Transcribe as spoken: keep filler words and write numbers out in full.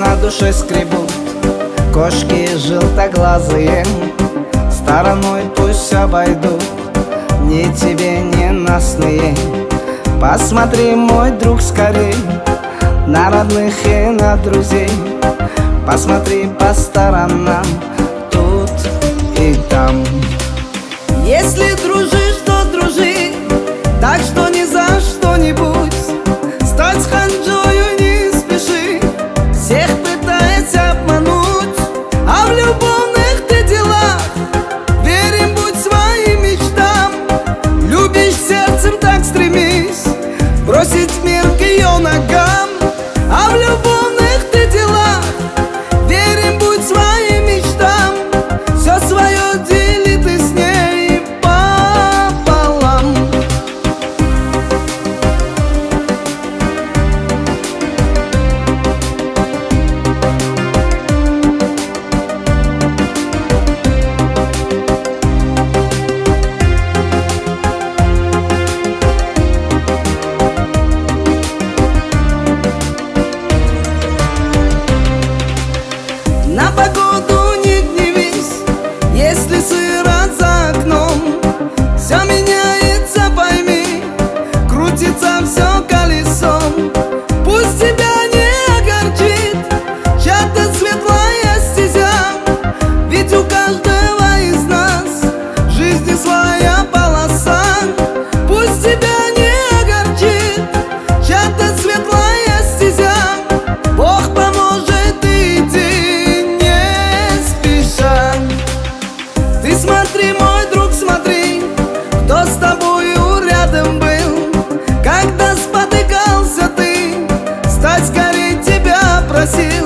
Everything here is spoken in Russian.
на душе скребут кошки желтоглазые, стороной пусть обойдут ни тебе ненастные. Посмотри, мой друг, скорей на родных и на друзей. Посмотри по сторонам, тут и там. Если дружишь, то дружи, так что ни за что-нибудь стать ханжою не спеши. Всех пытается обмануть, а в любовных ты делах верен будь своим мечтам. Любишь сердцем, так стремись бросить мир к ее ногам. А в любовных ты делах верен будь своим мечтам. Все свое дели ты с ней пополам. На погоду не гневись, если сыро за окном. Все меняется, пойми, крутится все колесом. Пусть тебя не огорчит чья-то светлая стезя, ведь у каждого из нас в жизни своя полоса. Пусть тебя не огорчит чья-то светлая стезя, Бог поможет, иди не спеша. Ты смотри, мой друг, смотри, кто с тобою рядом был, когда спотыкался ты, стать скорей тебя просил.